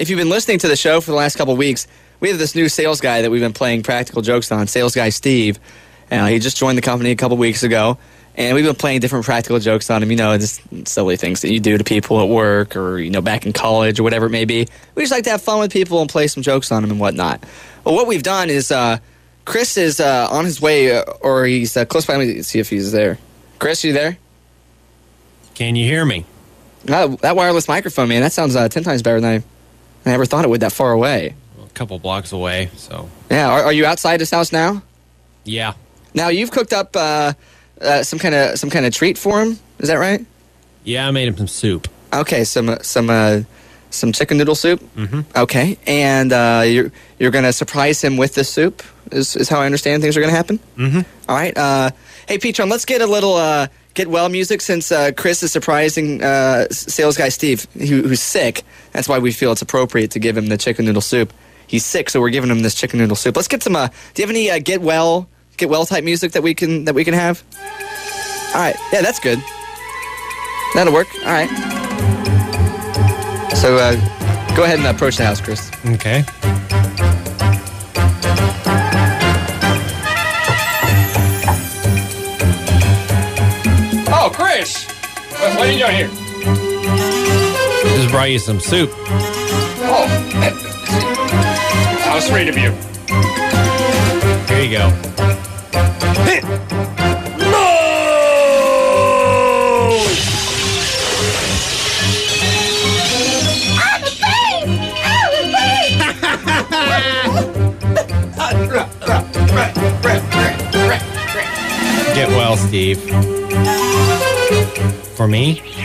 if you've been listening to the show for the last couple of weeks, we have this new sales guy that we've been playing practical jokes on, sales guy Steve. He just joined the company a couple weeks ago, and we've been playing different practical jokes on him, just silly things that you do to people at work or, back in college or whatever it may be. We just like to have fun with people and play some jokes on them and whatnot. Well, what we've done is Chris is on his way, or he's close by. Let me see if he's there. Chris, you there? Can you hear me? That wireless microphone, man, that sounds 10 times better than I ever thought it would that far away. Well, a couple blocks away, so. Yeah, are you outside his house now? Yeah. Now, you've cooked up some kind of treat for him, is that right? Yeah, I made him some soup. Okay, some chicken noodle soup? Mm-hmm. Okay, and you're going to surprise him with this soup, is how I understand things are going to happen? Mm-hmm. All right, hey, Petron, let's get a little get well music since Chris is surprising sales guy Steve, who's sick. That's why we feel it's appropriate to give him the chicken noodle soup. He's sick, so we're giving him this chicken noodle soup. Let's get some, do you have any get well type music that we can have? All right, yeah, that's good. That'll work. All right. So go ahead and approach the house, Chris. Okay. Oh, Chris! What are you doing here? Just brought you some soup. Oh, how sweet of you. Here you go. Get well, Steve. For me?